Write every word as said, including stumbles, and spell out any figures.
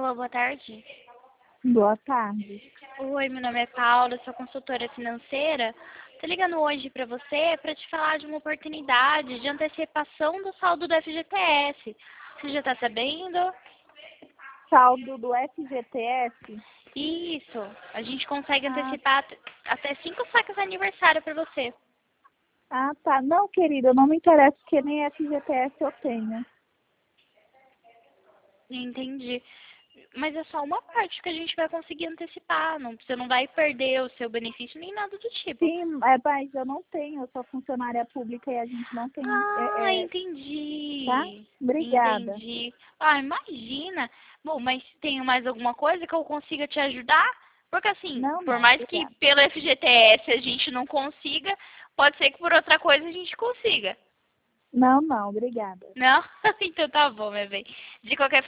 Alô, boa tarde. Boa tarde. Oi, meu nome é Paula, sou consultora financeira. Tô ligando hoje para você para te falar de uma oportunidade de antecipação do saldo do F G T S. Você já está sabendo? Saldo do F G T S? Isso. A gente consegue Ah, antecipar até cinco saques de aniversário para você. ah, tá. Não, querida, não me interessa porque nem F G T S eu tenho. Entendi. Mas é só uma parte que a gente vai conseguir antecipar. Não, você não vai perder o seu benefício nem nada do tipo. Sim, é, mas eu não tenho, eu sou funcionária pública e a gente não tem. Ah, É, é, tá? entendi. Obrigada. Entendi. Ah, imagina. Bom, mas tem mais alguma coisa que eu consiga te ajudar? Porque assim, Não, por não, mais que obrigada. pelo F G T S a gente não consiga, pode ser que por outra coisa a gente consiga. Não, não, obrigada. Não? Então tá bom, meu bem. De qualquer